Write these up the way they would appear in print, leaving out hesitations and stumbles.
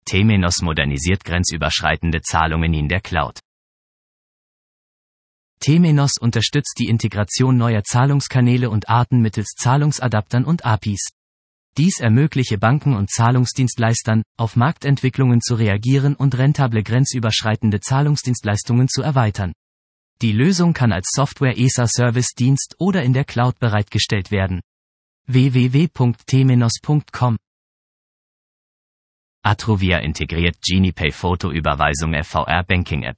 Temenos modernisiert grenzüberschreitende Zahlungen in der Cloud. Temenos unterstützt die Integration neuer Zahlungskanäle und Arten mittels Zahlungsadaptern und APIs. Dies ermögliche Banken und Zahlungsdienstleistern, auf Marktentwicklungen zu reagieren und rentable grenzüberschreitende Zahlungsdienstleistungen zu erweitern. Die Lösung kann als Software-as-a-Service-Dienst oder in der Cloud bereitgestellt werden. www.temenos.com Atruvia integriert GeniePay Fotoüberweisung VR Banking App.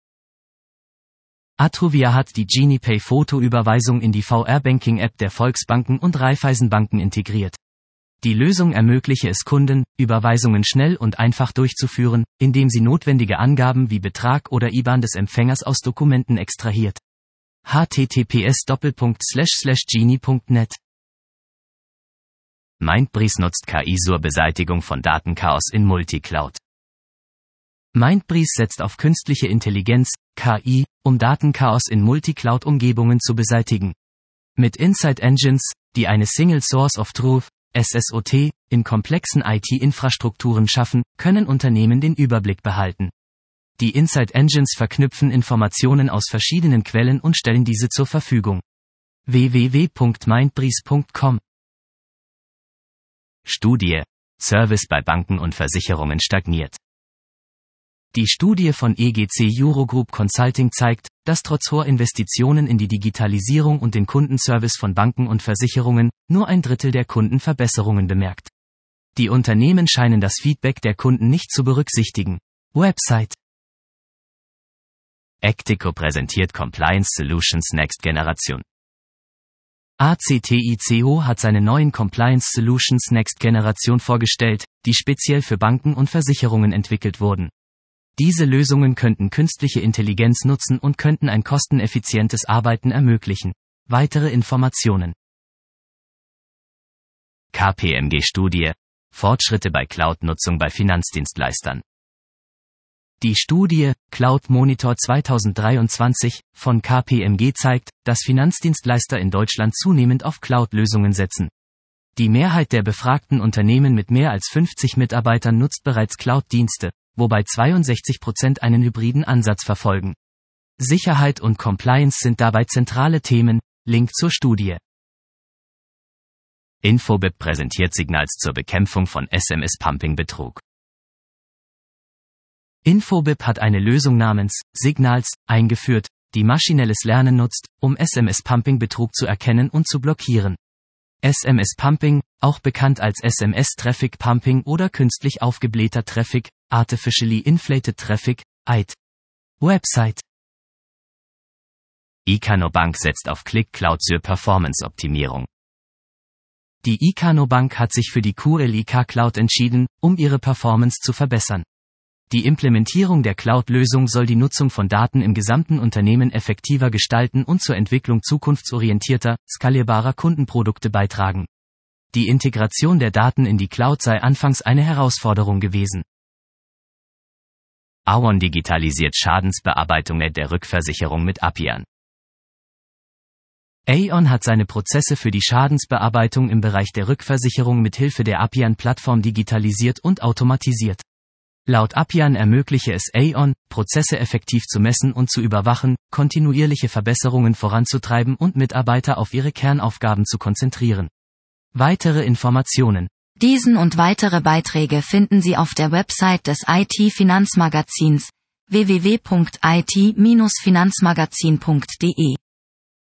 Atruvia hat die GeniePay Fotoüberweisung in die VR Banking App der Volksbanken und Raiffeisenbanken integriert. Die Lösung ermögliche es Kunden, Überweisungen schnell und einfach durchzuführen, indem sie notwendige Angaben wie Betrag oder IBAN des Empfängers aus Dokumenten extrahiert. https://genie.net Mindbreeze nutzt KI zur Beseitigung von Datenchaos in Multicloud. Mindbreeze setzt auf künstliche Intelligenz, KI, um Datenchaos in Multicloud-Umgebungen zu beseitigen. Mit Insight Engines, die eine Single Source of Truth, SSOT, in komplexen IT-Infrastrukturen schaffen, können Unternehmen den Überblick behalten. Die Insight Engines verknüpfen Informationen aus verschiedenen Quellen und stellen diese zur Verfügung. www.mindbreeze.com Studie: Service bei Banken und Versicherungen stagniert. Die Studie von EGC Eurogroup Consulting zeigt, dass trotz hoher Investitionen in die Digitalisierung und den Kundenservice von Banken und Versicherungen nur ein Drittel der Kunden Verbesserungen bemerkt. Die Unternehmen scheinen das Feedback der Kunden nicht zu berücksichtigen. Website: Actico präsentiert Compliance Solutions Next Generation. ACTICO hat seine neuen Compliance Solutions Next Generation vorgestellt, die speziell für Banken und Versicherungen entwickelt wurden. Diese Lösungen könnten künstliche Intelligenz nutzen und könnten ein kosteneffizientes Arbeiten ermöglichen. Weitere Informationen: KPMG-Studie: Fortschritte bei Cloud-Nutzung bei Finanzdienstleistern. Die Studie Cloud Monitor 2023 von KPMG zeigt, dass Finanzdienstleister in Deutschland zunehmend auf Cloud-Lösungen setzen. Die Mehrheit der befragten Unternehmen mit mehr als 50 Mitarbeitern nutzt bereits Cloud-Dienste, wobei 62% einen hybriden Ansatz verfolgen. Sicherheit und Compliance sind dabei zentrale Themen. Link zur Studie. Infobip präsentiert Signals zur Bekämpfung von SMS-Pumping-Betrug. Infobip hat eine Lösung namens Signals eingeführt, die maschinelles Lernen nutzt, um SMS-Pumping-Betrug zu erkennen und zu blockieren. SMS-Pumping, auch bekannt als SMS-Traffic-Pumping oder künstlich aufgeblähter Traffic, Artificially Inflated Traffic, AIT. Website: Icano Bank setzt auf Click-Cloud zur Performance-Optimierung. Die Icano Bank hat sich für die QLIK Cloud entschieden, um ihre Performance zu verbessern. Die Implementierung der Cloud-Lösung soll die Nutzung von Daten im gesamten Unternehmen effektiver gestalten und zur Entwicklung zukunftsorientierter, skalierbarer Kundenprodukte beitragen. Die Integration der Daten in die Cloud sei anfangs eine Herausforderung gewesen. Aon digitalisiert Schadensbearbeitung der Rückversicherung mit Appian. Aon hat seine Prozesse für die Schadensbearbeitung im Bereich der Rückversicherung mit Hilfe der Appian-Plattform digitalisiert und automatisiert. Laut Appian ermögliche es Aon, Prozesse effektiv zu messen und zu überwachen, kontinuierliche Verbesserungen voranzutreiben und Mitarbeiter auf ihre Kernaufgaben zu konzentrieren. Weitere Informationen: Diesen und weitere Beiträge finden Sie auf der Website des IT-Finanzmagazins www.it-finanzmagazin.de.